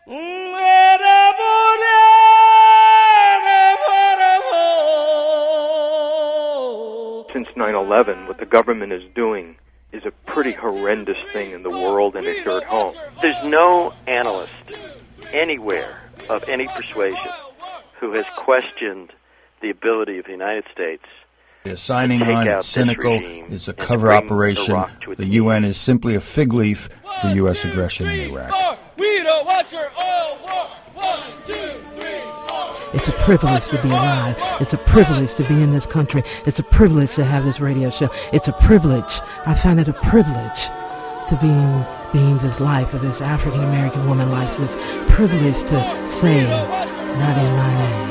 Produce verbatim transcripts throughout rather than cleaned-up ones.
Since nine eleven, what the government is doing is a pretty horrendous thing in the world and if you're at home. There's no analyst anywhere of any persuasion who has questioned the ability of the United States is signing on, it's cynical, it's a cover operation. The U N is simply a fig leaf for U S aggression in Iraq. We don't want your oil war. One, two, three, four. It's a privilege to be alive. It's a privilege to be in this country. It's a privilege to have this radio show. It's a privilege. I find it a privilege to being being this life of this African American woman life. This privilege to say, not in my name.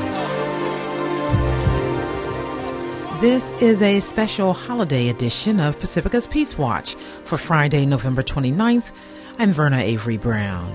This is a special holiday edition of Pacifica's Peace Watch for Friday, November twenty-ninth. I'm Verna Avery Brown.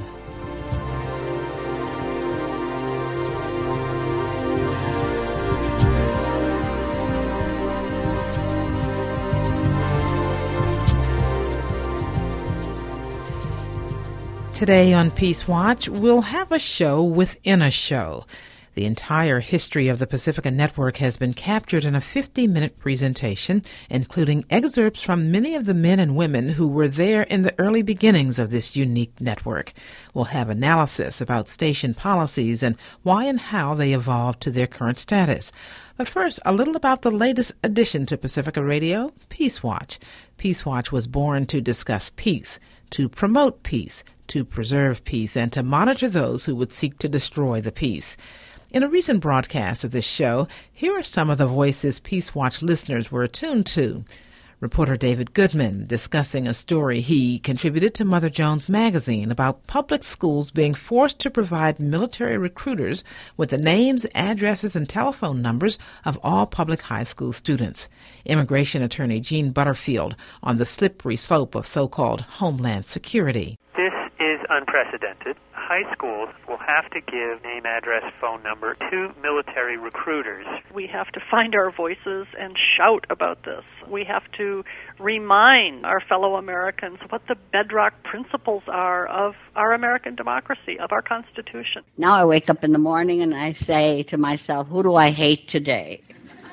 Today on Peace Watch, we'll have a show within a show. The entire history of the Pacifica Network has been captured in a fifty-minute presentation, including excerpts from many of the men and women who were there in the early beginnings of this unique network. We'll have analysis about station policies and why and how they evolved to their current status. But first, a little about the latest addition to Pacifica Radio, Peace Watch. Peace Watch was born to discuss peace, to promote peace, to preserve peace, and to monitor those who would seek to destroy the peace. In a recent broadcast of this show, here are some of the voices Peace Watch listeners were attuned to. Reporter David Goodman discussing a story he contributed to Mother Jones magazine about public schools being forced to provide military recruiters with the names, addresses, and telephone numbers of all public high school students. Immigration attorney Gene Butterfield on the slippery slope of so-called homeland security. This is unprecedented. High schools will have to give name, address, phone number to military recruiters. We have to find our voices and shout about this. We have to remind our fellow Americans what the bedrock principles are of our American democracy, of our Constitution. Now I wake up in the morning and I say to myself, who do I hate today?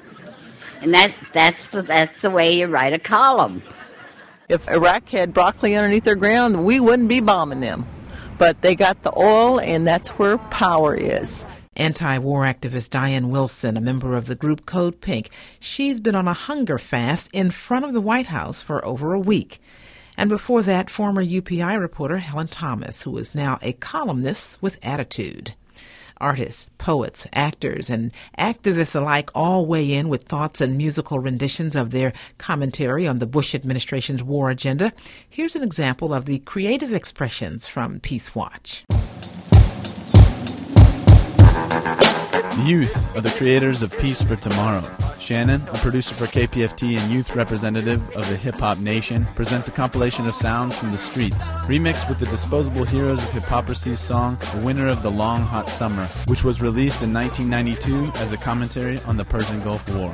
And that that's the, that's the way you write a column. If Iraq had broccoli underneath their ground, we wouldn't be bombing them. But they got the oil, and that's where power is. Anti-war activist Diane Wilson, a member of the group Code Pink, she's been on a hunger fast in front of the White House for over a week. And before that, former U P I reporter Helen Thomas, who is now a columnist with attitude. Artists, poets, actors, and activists alike all weigh in with thoughts and musical renditions of their commentary on the Bush administration's war agenda. Here's an example of the creative expressions from Peace Watch. The youth are the creators of Peace for Tomorrow. Shannon, a producer for K P F T and youth representative of the Hip Hop Nation, presents a compilation of sounds from the streets, remixed with the Disposable Heroes of Hiphoprissy's song, The Winter of the Long Hot Summer, which was released in nineteen ninety-two as a commentary on the Persian Gulf War.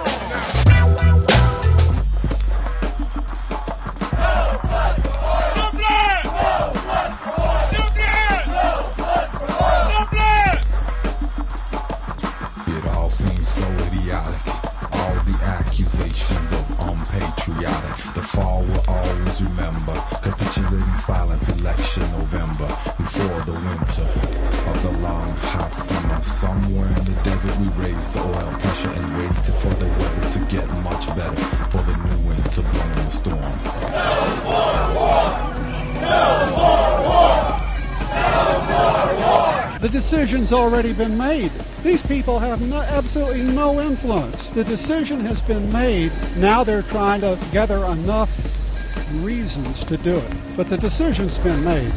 All the accusations of unpatriotic, the fall will always remember. Capitulating silence, election November, before the winter of the long hot summer. Somewhere in the desert we raise the oil pressure and wait for the weather to get much better, for the new wind to blow in the storm. No more war! No more war! No more war! The decision's already been made. These people have no, absolutely no influence. The decision has been made. Now they're trying to gather enough reasons to do it. But the decision's been made.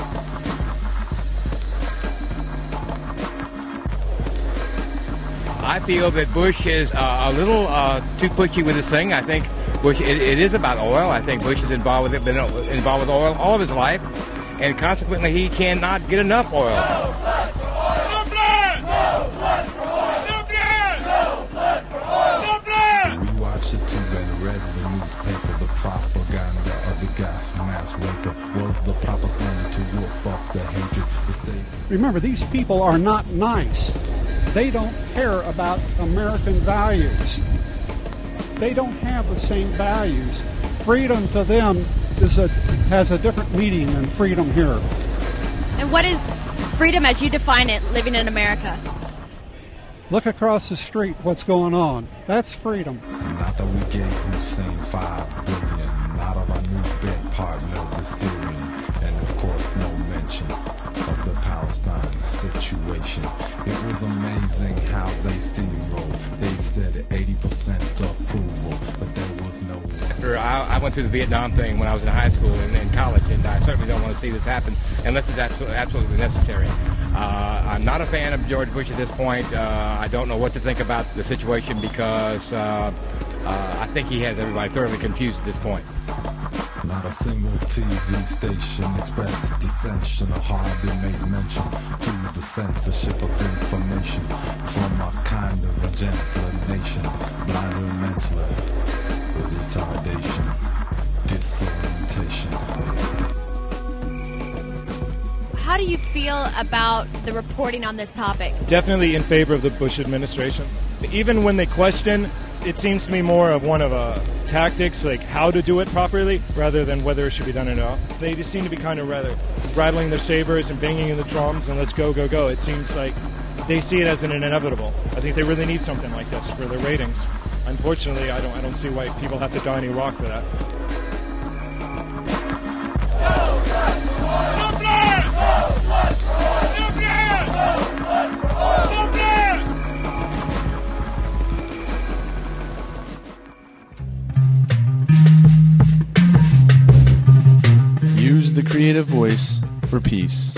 I feel that Bush is uh, a little uh, too pushy with this thing. I think Bush, it, it is about oil. I think Bush is involved with it, been involved with oil all of his life. And consequently, he cannot get enough oil. No blood for oil! No blood! No blood for oil! No blood! No blood for oil! No blood! We watched the tube and read the newspaper, the propaganda of the gas mask raper. Well, was the proper standard to whoop up the hatred. The state. Remember, these people are not nice. They don't care about American values. They don't have the same values. Freedom to them is a has a different meaning than freedom here. And what is freedom as you define it, living in America? Look across the street, what's going on. That's freedom. Not that we gave Hussein five billion, not of our new bed partner, the Syrian, and of course no mention of the Palestine situation. It was amazing how they steamrolled. They said eighty percent approval, but there was no... After I, I went through the Vietnam thing when I was in high school and in college, and I certainly don't want to see this happen unless it's absolutely, absolutely necessary. Uh, I'm not a fan of George Bush at this point. Uh, I don't know what to think about the situation because uh, uh, I think he has everybody thoroughly confused at this point. Not a single T V station expressed dissension or hardly made mention to the censorship of information from a kind of a gentler nation, blinder mentally, retardation, disorientation. How do you feel about the reporting on this topic? Definitely in favor of the Bush administration. Even when they question, it seems to me more of one of a tactics, like how to do it properly, rather than whether it should be done at all. They just seem to be kind of rather rattling their sabers and banging in the drums and let's go, go, go. It seems like they see it as an inevitable. I think they really need something like this for their ratings. Unfortunately, I don't, I don't see why people have to die in Iraq for that. Use the creative voice for peace.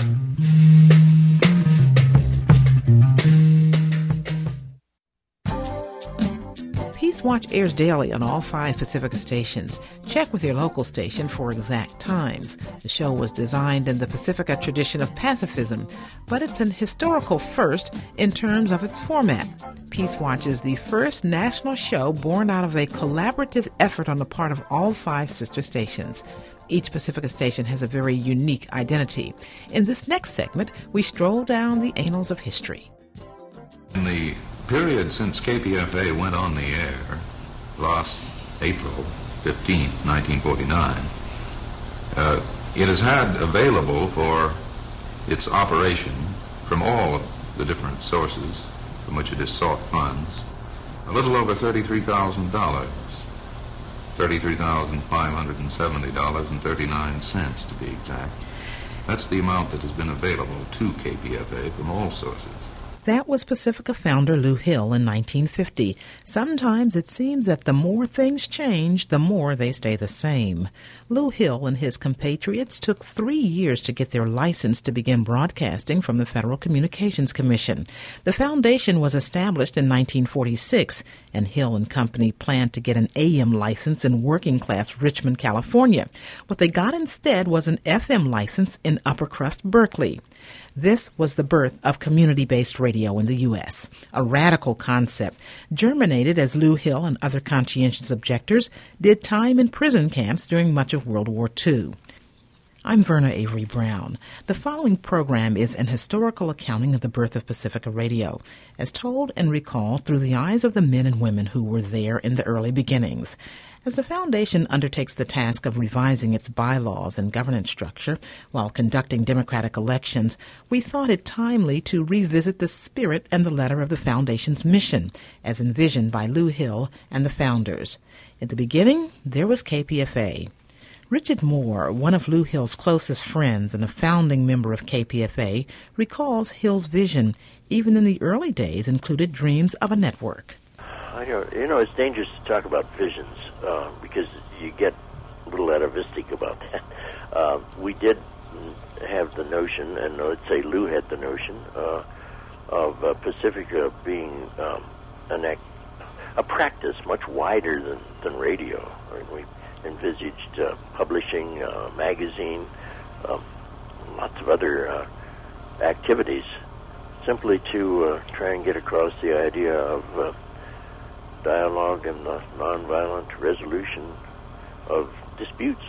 Peace Watch airs daily on all five Pacifica stations. Check with your local station for exact times. The show was designed in the Pacifica tradition of pacifism, but it's an historical first in terms of its format. Peace Watch is the first national show born out of a collaborative effort on the part of all five sister stations. Each Pacifica station has a very unique identity. In this next segment, we stroll down the annals of history. In the period since K P F A went on the air last April fifteenth, nineteen forty-nine, uh, it has had available for its operation from all of the different sources from which it has sought funds a little over thirty-three thousand dollars. thirty-three thousand five hundred seventy dollars and thirty-nine cents to be exact. That's the amount that has been available to K P F A from all sources. That was Pacifica founder Lou Hill in nineteen fifty. Sometimes it seems that the more things change, the more they stay the same. Lou Hill and his compatriots took three years to get their license to begin broadcasting from the Federal Communications Commission. The foundation was established in nineteen forty-six, and Hill and Company planned to get an A M license in working-class Richmond, California. What they got instead was an F M license in Upper Crust, Berkeley. This was the birth of community-based radio in the U S, a radical concept, germinated as Lou Hill and other conscientious objectors did time in prison camps during much of World War Two. I'm Verna Avery Brown. The following program is an historical accounting of the birth of Pacifica Radio, as told and recalled through the eyes of the men and women who were there in the early beginnings. As the Foundation undertakes the task of revising its bylaws and governance structure while conducting democratic elections, we thought it timely to revisit the spirit and the letter of the Foundation's mission, as envisioned by Lou Hill and the founders. In the beginning, there was K P F A. Richard Moore, one of Lou Hill's closest friends and a founding member of K P F A, recalls Hill's vision, even in the early days, included dreams of a network. I know, you know, it's dangerous to talk about visions uh, because you get a little atavistic about that. Uh, we did have the notion, and let's say Lou had the notion, uh, of uh, Pacifica being um, an act, a practice much wider than, than radio. I mean, we envisaged uh, publishing a magazine, um, lots of other uh, activities, simply to uh, try and get across the idea of uh, dialogue and the nonviolent resolution of disputes.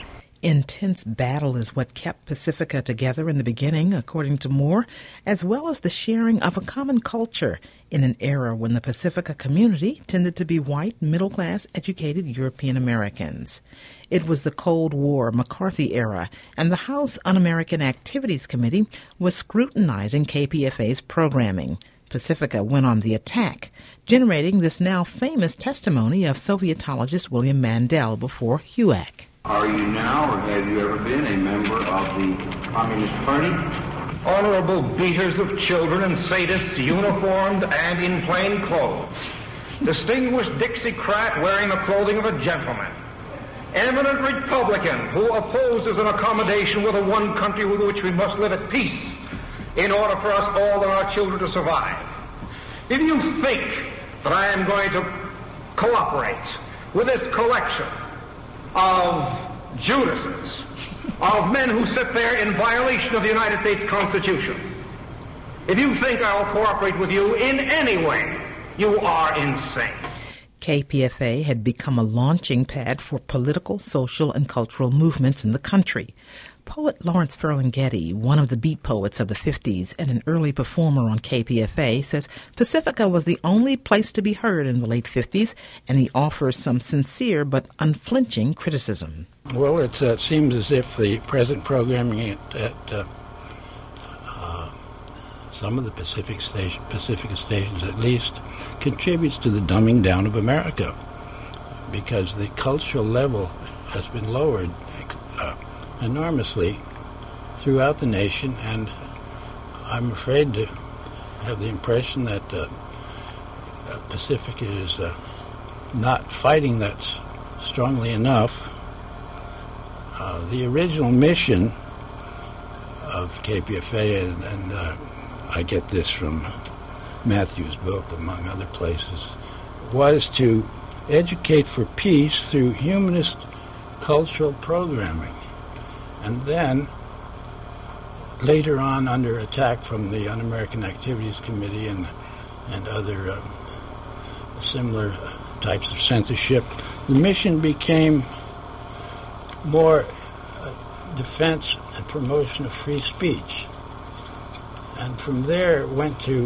Intense battle is what kept Pacifica together in the beginning, according to Moore, as well as the sharing of a common culture in an era when the Pacifica community tended to be white, middle-class, educated European Americans. It was the Cold War, McCarthy era, and the House Un-American Activities Committee was scrutinizing K P F A's programming. Pacifica went on the attack, generating this now famous testimony of Sovietologist William Mandel before H U A C. Are you now, or have you ever been, a member of the Communist Party? Honorable beaters of children and sadists uniformed and in plain clothes. Distinguished Dixiecrat wearing the clothing of a gentleman. Eminent Republican who opposes an accommodation with a one country with which we must live at peace in order for us all and our children to survive. If you think that I am going to cooperate with this collection of Judases, of men who sit there in violation of the United States Constitution, if you think I'll cooperate with you in any way, you are insane. K P F A had become a launching pad for political, social, and cultural movements in the country. Poet Lawrence Ferlinghetti, one of the beat poets of the fifties and an early performer on K P F A, says Pacifica was the only place to be heard in the late fifties, and he offers some sincere but unflinching criticism. Well, it uh, seems as if the present programming at, at uh, uh, some of the Pacific station, Pacifica stations at least contributes to the dumbing down of America, because the cultural level has been lowered uh, enormously throughout the nation, and I'm afraid to have the impression that uh, uh, Pacifica is uh, not fighting that s- strongly enough. Uh, the original mission of K P F A, and, and uh, I get this from Matthew's book, among other places, was to educate for peace through humanist cultural programming. And then, later on, under attack from the Un-American Activities Committee and and other uh, similar types of censorship, the mission became more uh, defense and promotion of free speech. And from there, it went to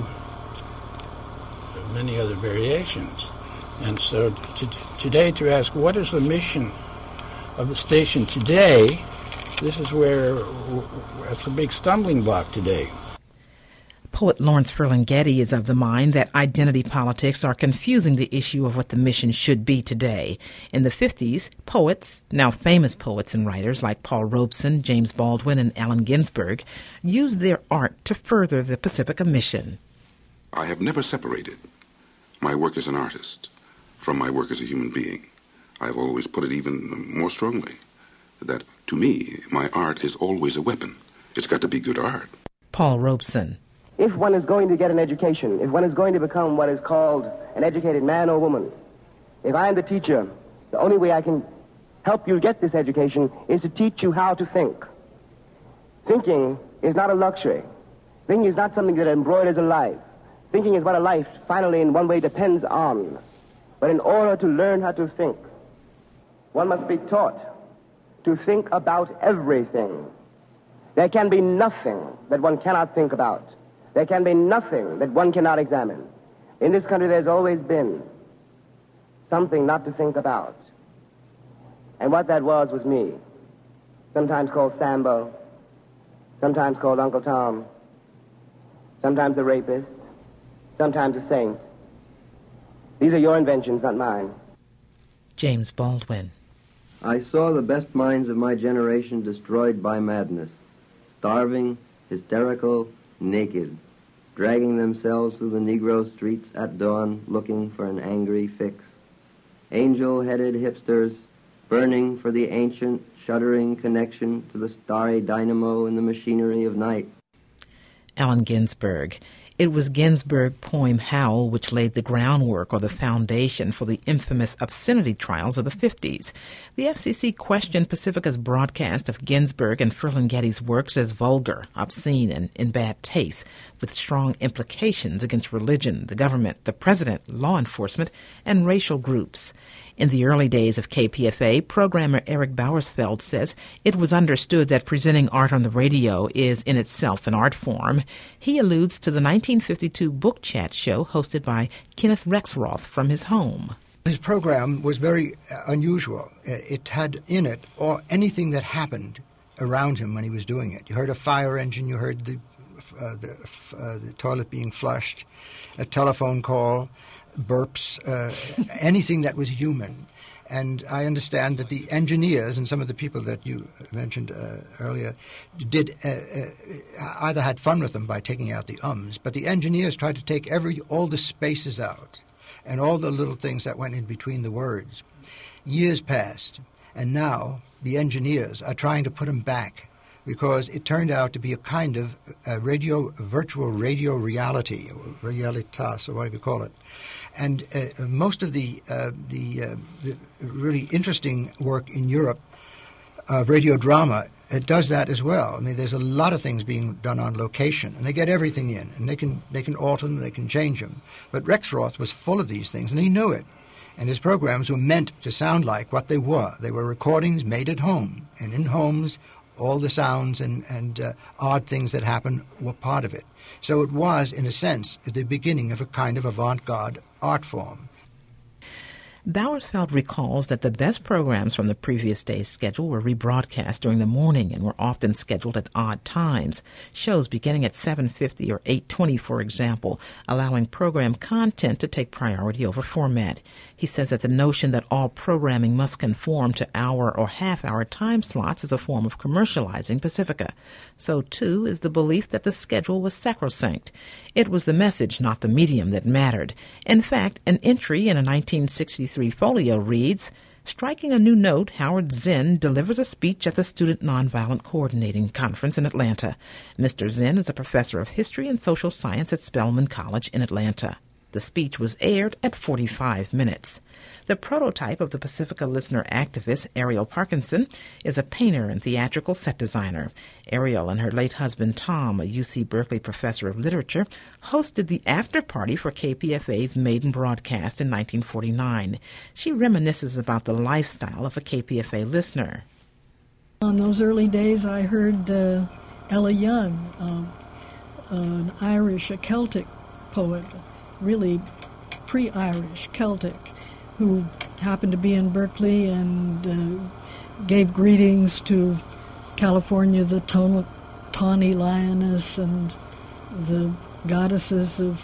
many other variations. And so to, today, to ask, what is the mission of the station today? This is where it's the big stumbling block today. Poet Lawrence Ferlinghetti is of the mind that identity politics are confusing the issue of what the mission should be today. In the fifties, poets, now famous poets and writers like Paul Robeson, James Baldwin, and Allen Ginsberg, used their art to further the Pacifica mission. I have never separated my work as an artist from my work as a human being. I have always put it even more strongly, that to me, my art is always a weapon. It's got to be good art. Paul Robeson. If one is going to get an education, if one is going to become what is called an educated man or woman, if I am the teacher, the only way I can help you get this education is to teach you how to think. Thinking is not a luxury. Thinking is not something that embroiders a life. Thinking is what a life, finally, in one way, depends on. But in order to learn how to think, one must be taught to think about everything. There can be nothing that one cannot think about. There can be nothing that one cannot examine. In this country, there's always been something not to think about. And what that was was me. Sometimes called Sambo, sometimes called Uncle Tom, sometimes a rapist, sometimes a saint. These are your inventions, not mine. James Baldwin. I saw the best minds of my generation destroyed by madness, starving, hysterical, naked, dragging themselves through the Negro streets at dawn looking for an angry fix. Angel-headed hipsters burning for the ancient, shuddering connection to the starry dynamo in the machinery of night. Allen Ginsberg. It was Ginsberg's poem Howl which laid the groundwork or the foundation for the infamous obscenity trials of the fifties. The F C C questioned Pacifica's broadcast of Ginsberg and Ferlinghetti's works as vulgar, obscene, and in bad taste, with strong implications against religion, the government, the president, law enforcement, and racial groups. In the early days of K P F A, programmer Eric Bauersfeld says it was understood that presenting art on the radio is in itself an art form. He alludes to the nineteen fifty-two Book Chat show hosted by Kenneth Rexroth from his home. His program was very uh, unusual. It had in it or anything that happened around him when he was doing it. You heard a fire engine, you heard the, uh, the, uh, the toilet being flushed, a telephone call, burps, uh, anything that was human. And I understand that the engineers and some of the people that you mentioned uh, earlier did uh, uh, either had fun with them by taking out the ums, but the engineers tried to take every all the spaces out and all the little things that went in between the words. Years passed, and now the engineers are trying to put them back, because it turned out to be a kind of a radio, a virtual radio reality, or realitas, or whatever you call it. And uh, most of the uh, the, uh, the really interesting work in Europe, uh, radio drama, it does that as well. I mean, there's a lot of things being done on location, and they get everything in, and they can they can alter them, they can change them. But Rexroth was full of these things, and he knew it. And his programs were meant to sound like what they were. They were recordings made at home, and in homes, all the sounds and, and uh, odd things that happen were part of it. So it was, in a sense, the beginning of a kind of avant-garde art form. Bauersfeld recalls that the best programs from the previous day's schedule were rebroadcast during the morning and were often scheduled at odd times. Shows beginning at seven fifty or eight twenty, for example, allowing program content to take priority over format. He says that the notion that all programming must conform to hour or half-hour time slots is a form of commercializing Pacifica. So, too, is the belief that the schedule was sacrosanct. It was the message, not the medium, that mattered. In fact, an entry in a nineteen sixty-three folio reads, "Striking a new note, Howard Zinn delivers a speech at the Student Nonviolent Coordinating Conference in Atlanta. Mister Zinn is a professor of history and social science at Spelman College in Atlanta." The speech was aired at forty-five minutes. The prototype of the Pacifica listener activist, Ariel Parkinson, is a painter and theatrical set designer. Ariel and her late husband, Tom, a U C Berkeley professor of literature, hosted the after-party for K P F A's maiden broadcast in nineteen forty-nine. She reminisces about the lifestyle of a K P F A listener. On those early days, I heard uh, Ella Young, uh, an Irish, a Celtic poet, really pre-Irish, Celtic, who happened to be in Berkeley and uh, gave greetings to California, the Ton- Tawny Lioness and the goddesses of,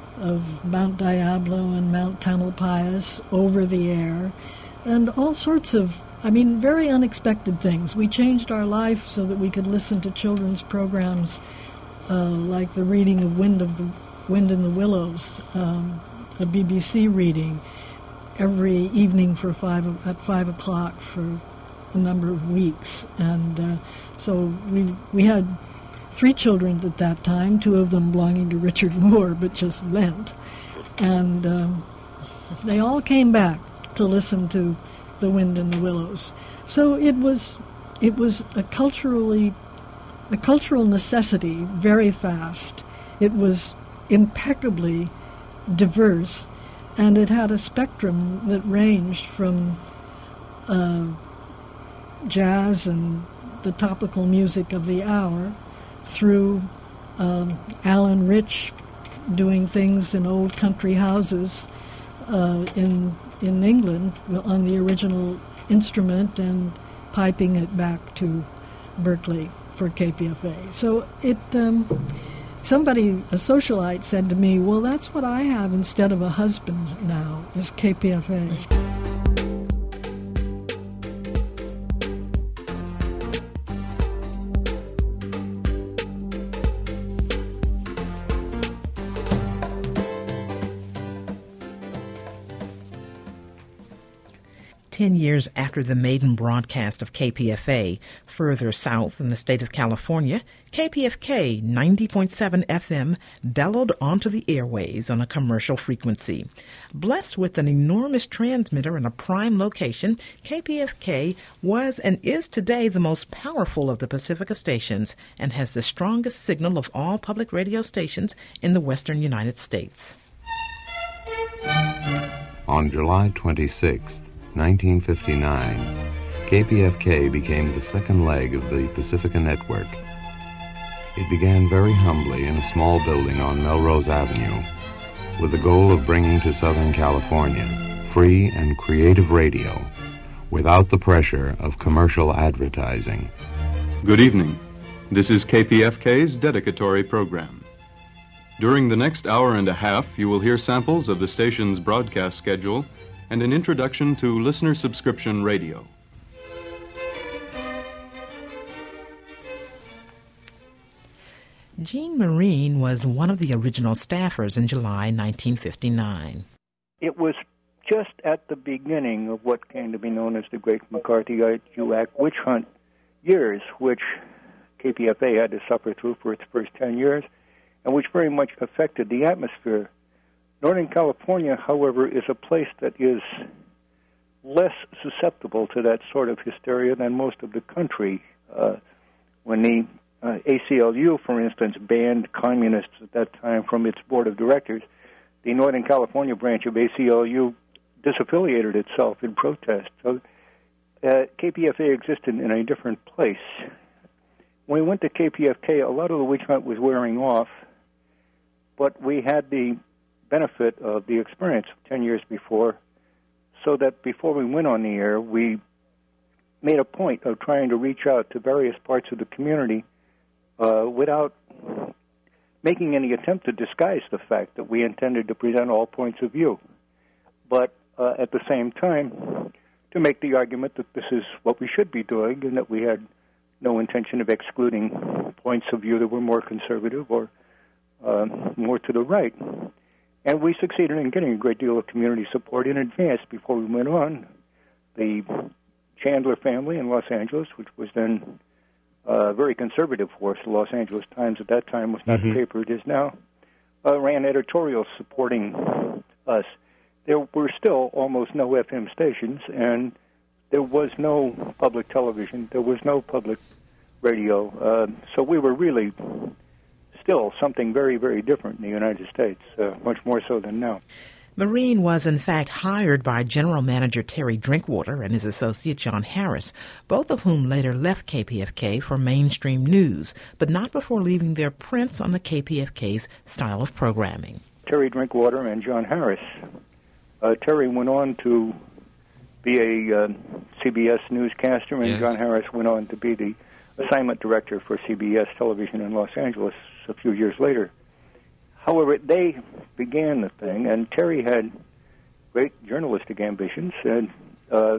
of Mount Diablo and Mount Tamalpais over the air, and all sorts of, I mean, very unexpected things. We changed our life so that we could listen to children's programs uh, like the reading of Wind of the Wind in the Willows, um, a B B C reading, every evening for five at five o'clock for a number of weeks, and uh, so we we had three children at that time, two of them belonging to Richard Moore, but just Lent, and um, they all came back to listen to the Wind in the Willows. So it was it was a culturally a cultural necessity, very fast. It was impeccably diverse, and it had a spectrum that ranged from uh, jazz and the topical music of the hour through um, Alan Rich doing things in old country houses uh, in in England on the original instrument and piping it back to Berkeley for K P F A. So it um, somebody, a socialite, said to me, well, that's what I have instead of a husband now, is K P F A. Ten years after the maiden broadcast of K P F A, further south in the state of California, K P F K ninety point seven F M bellowed onto the airways on a commercial frequency. Blessed with an enormous transmitter in a prime location, K P F K was and is today the most powerful of the Pacifica stations and has the strongest signal of all public radio stations in the western United States. On July twenty-sixth, nineteen fifty-nine, K P F K became the second leg of the Pacifica Network. It began very humbly in a small building on Melrose Avenue, with the goal of bringing to Southern California free and creative radio without the pressure of commercial advertising. Good evening. This is K P F K's dedicatory program. During the next hour and a half, you will hear samples of the station's broadcast schedule and an introduction to listener subscription radio. Jean Marine was one of the original staffers in July nineteen fifty-nine. It was just at the beginning of what came to be known as the Great McCarthyite-Ulac witch hunt years, which K P F A had to suffer through for its first ten years, and which very much affected the atmosphere. Northern California, however, is a place that is less susceptible to that sort of hysteria than most of the country. Uh, when the uh, A C L U, for instance, banned communists at that time from its board of directors, the Northern California branch of A C L U disaffiliated itself in protest. So uh, K P F A existed in a different place. When we went to K P F K, a lot of the witch hunt was wearing off, but we had the benefit of the experience of ten years before, so that before we went on the air, we made a point of trying to reach out to various parts of the community uh, without making any attempt to disguise the fact that we intended to present all points of view, but uh, at the same time to make the argument that this is what we should be doing and that we had no intention of excluding points of view that were more conservative or uh, more to the right. And we succeeded in getting a great deal of community support in advance before we went on. The Chandler family in Los Angeles, which was then a very conservative force, the Los Angeles Times at that time was not mm-hmm. the paper it is now, uh, ran editorials supporting us. There were still almost no F M stations, and there was no public television. There was no public radio. Uh, so we were really still something very, very different in the United States, uh, much more so than now. Marine was, in fact, hired by General Manager Terry Drinkwater and his associate John Harris, both of whom later left K P F K for mainstream news, but not before leaving their prints on the K P F K's style of programming. Terry Drinkwater and John Harris. Uh, Terry went on to be a uh, C B S newscaster, and yes. John Harris went on to be the assignment director for C B S television in Los Angeles a few years later. However, they began the thing, and Terry had great journalistic ambitions, and uh,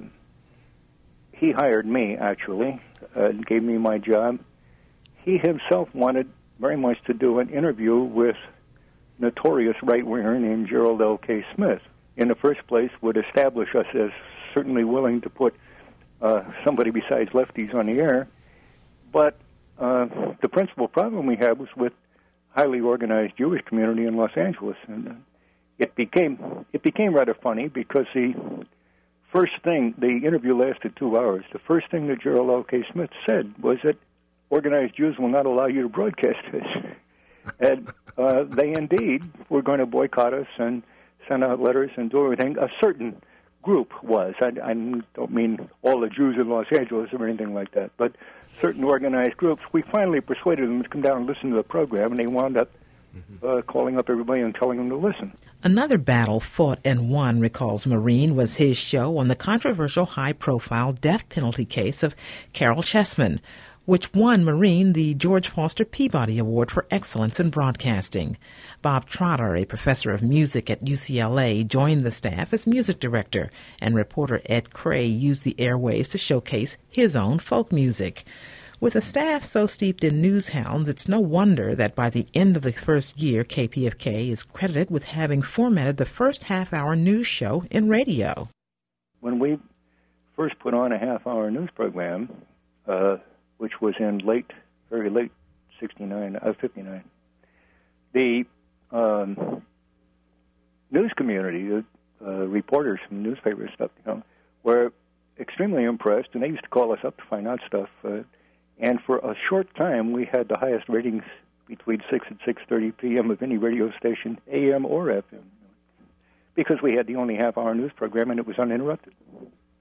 he hired me, actually, uh, and gave me my job. He himself wanted very much to do an interview with notorious right-winger named Gerald L K. Smith. In the first place, would establish us as certainly willing to put uh, somebody besides lefties on the air. But uh, the principal problem we had was with highly organized Jewish community in Los Angeles, and uh, it became it became rather funny because the first thing, the interview lasted two hours. The first thing that Gerald L K. Smith said was that organized Jews will not allow you to broadcast this, and uh, they indeed were going to boycott us and send out letters and do everything. A certain group was. I, I don't mean all the Jews in Los Angeles or anything like that, but certain organized groups. We finally persuaded them to come down and listen to the program, and they wound up uh, calling up everybody and telling them to listen. Another battle fought and won, recalls Marine, was his show on the controversial high-profile death penalty case of Carol Chessman, which won Marine the George Foster Peabody Award for Excellence in Broadcasting. Bob Trotter, a professor of music at U C L A, joined the staff as music director, and reporter Ed Cray used the airwaves to showcase his own folk music. With a staff so steeped in news hounds, it's no wonder that by the end of the first year, K P F K is credited with having formatted the first half-hour news show in radio. When we first put on a half-hour news program, uh, which was in late, very late sixty-nine, uh, fifty-nine. The um, news community, uh, uh, reporters from newspapers stuff, you know, were extremely impressed, and they used to call us up to find out stuff. Uh, and for a short time, we had the highest ratings between six and six thirty p.m. of any radio station, A M or F M, because we had the only half-hour news program, and it was uninterrupted.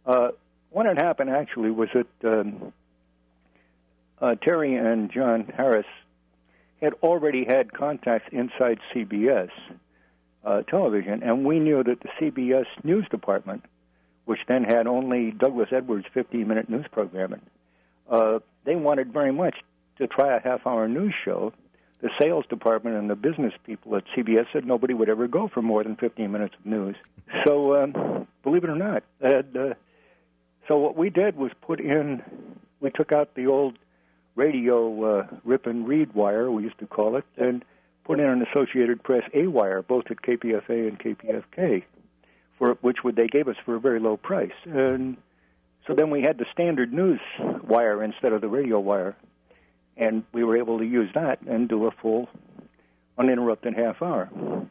Uh, what had happened, actually, was that um, uh, Terry and John Harris had already had contacts inside C B S uh, television, and we knew that the C B S news department, which then had only Douglas Edwards' fifteen-minute news programming, uh, they wanted very much to try a half-hour news show. The sales department and the business people at C B S said nobody would ever go for more than fifteen minutes of news. So, um, believe it or not, and, uh, so what we did was put in, we took out the old radio uh, rip and read wire, we used to call it, and put in an Associated Press A wire, both at K P F A and K P F K, for which would they gave us for a very low price. And so then we had the standard news wire instead of the radio wire. And we were able to use that and do a full, uninterrupted half hour.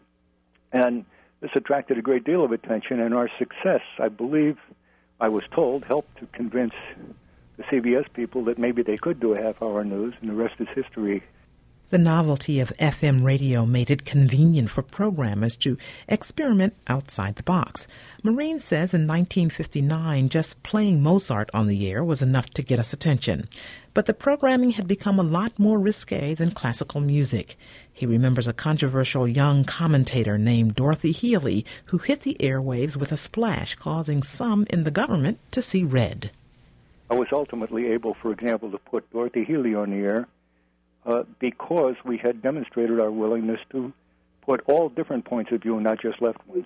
And this attracted a great deal of attention, and our success, I believe, I was told, helped to convince the C B S people that maybe they could do a half-hour news, and the rest is history. The novelty of F M radio made it convenient for programmers to experiment outside the box. Maureen says in nineteen fifty-nine, just playing Mozart on the air was enough to get us attention. But the programming had become a lot more risque than classical music. He remembers a controversial young commentator named Dorothy Healy who hit the airwaves with a splash, causing some in the government to see red. I was ultimately able, for example, to put Dorothy Healy on the air Uh, because we had demonstrated our willingness to put all different points of view, not just left ones.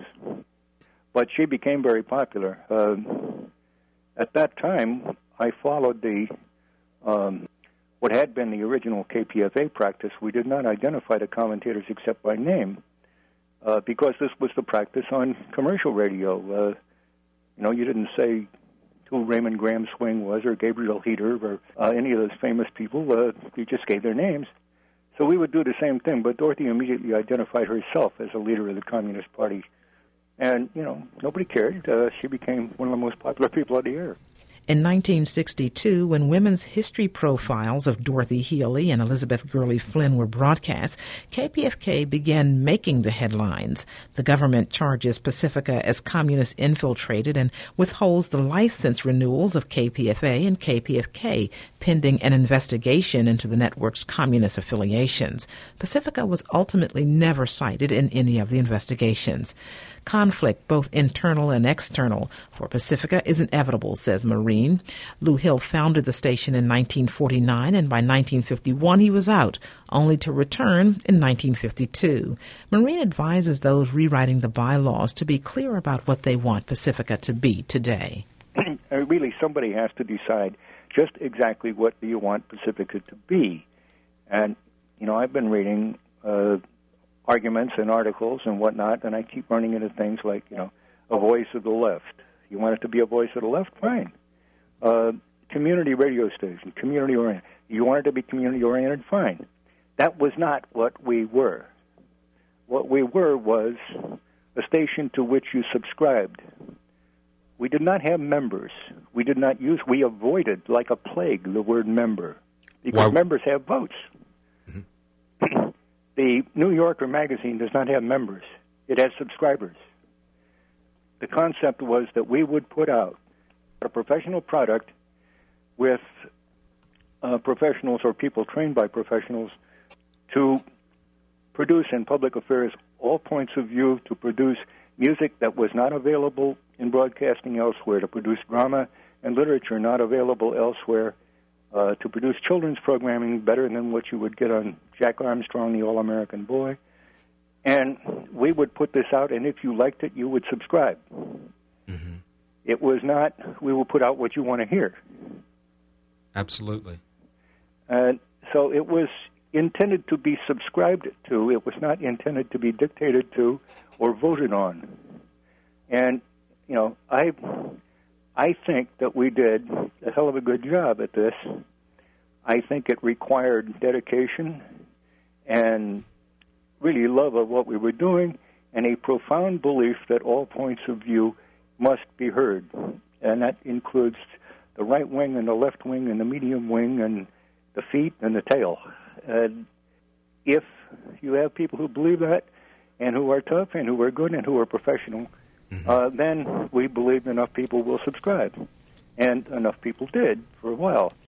But she became very popular. Uh, at that time, I followed the um, what had been the original K P F A practice. We did not identify the commentators except by name, uh, because this was the practice on commercial radio. Uh, you know, you didn't say who Raymond Graham Swing was, or Gabriel Heater, or uh, any of those famous people. Uh, you just gave their names. So we would do the same thing, but Dorothy immediately identified herself as a leader of the Communist Party. And, you know, nobody cared. Uh, she became one of the most popular people on the air. In nineteen sixty-two, when women's history profiles of Dorothy Healy and Elizabeth Gurley Flynn were broadcast, K P F K began making the headlines. The government charges Pacifica as communist infiltrated and withholds the license renewals of K P F A and K P F K, pending an investigation into the network's communist affiliations. Pacifica was ultimately never cited in any of the investigations. Conflict, both internal and external, for Pacifica is inevitable, says Maureen. Lou Hill founded the station in nineteen forty-nine, and by nineteen fifty-one he was out, only to return in nineteen fifty-two. Maureen advises those rewriting the bylaws to be clear about what they want Pacifica to be today. Really, somebody has to decide just exactly what do you want Pacifica to be. And, you know, I've been reading Uh, arguments and articles and whatnot, and I keep running into things like, you know, a voice of the left. You want it to be a voice of the left? Fine. Uh, community radio station, community-oriented. You want it to be community-oriented? Fine. That was not what we were. What we were was a station to which you subscribed. We did not have members. We did not use, we avoided, like a plague, the word member, because Wow. members have votes. The New Yorker magazine does not have members. It has subscribers. The concept was that we would put out a professional product with uh, professionals or people trained by professionals to produce in public affairs all points of view, to produce music that was not available in broadcasting elsewhere, to produce drama and literature not available elsewhere, Uh, to produce children's programming better than what you would get on Jack Armstrong, the All-American Boy. And we would put this out, and if you liked it, you would subscribe. Mm-hmm. It was not, we will put out what you want to hear. Absolutely. And so it was intended to be subscribed to. It was not intended to be dictated to or voted on. And, you know, I... I think that we did a hell of a good job at this. I think it required dedication and really love of what we were doing and a profound belief that all points of view must be heard. And that includes the right wing and the left wing and the medium wing and the feet and the tail. And if you have people who believe that and who are tough and who are good and who are professional, mm-hmm. uh, then we believe enough people will subscribe. And enough people did for a while.